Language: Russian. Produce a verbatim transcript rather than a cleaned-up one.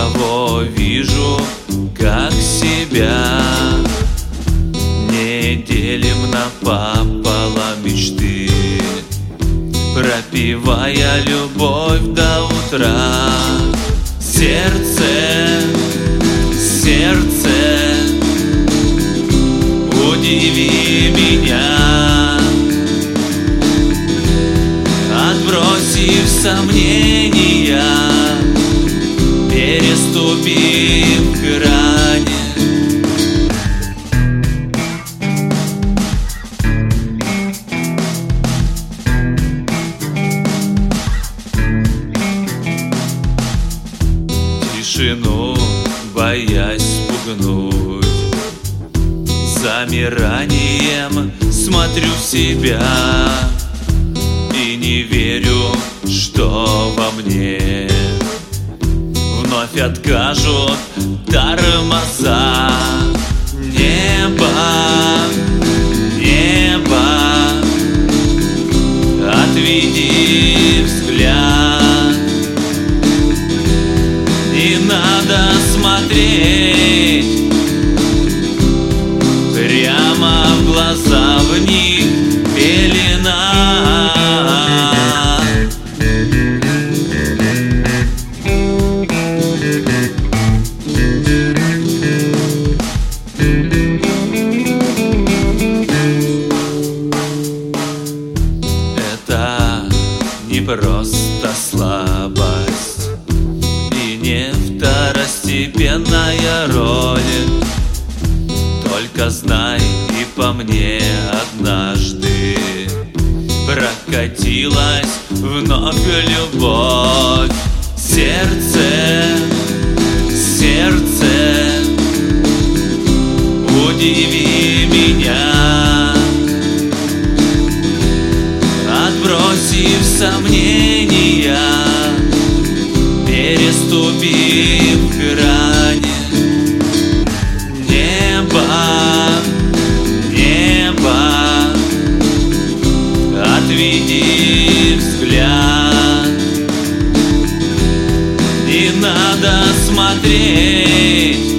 кого вижу, как себя. Не делим напополам мечты, пропивая любовь до утра. Сердце, сердце, удиви меня, отбросив сомнения, переступив грани. Тишину боясь спугнуть, замиранием смотрю в себя и не верю, что во мне вновь откажут тормоза. Небо, небо, отведи взгляд, не надо смотреть прямо в глаза, в них пелена. Это не просто слабость и не второстепенная роль. Только знай, и по мне однажды прокатилась вновь любовь. Сердце, сердце, удиви меня, отбросив сомнения, переступив грани. Небо, небо, отведи взгляд, не надо смотреть